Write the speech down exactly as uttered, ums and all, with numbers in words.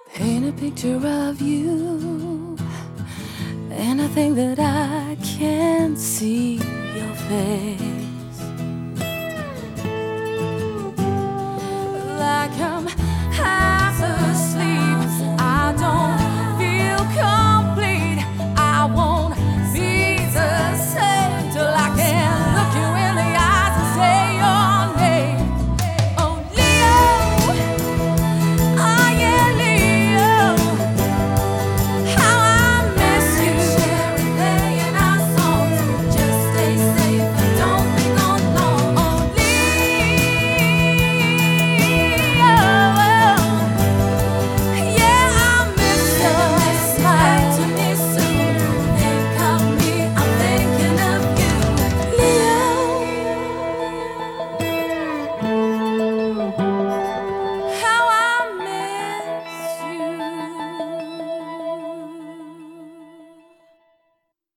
Paint a picture of you, and I think that I can see your face.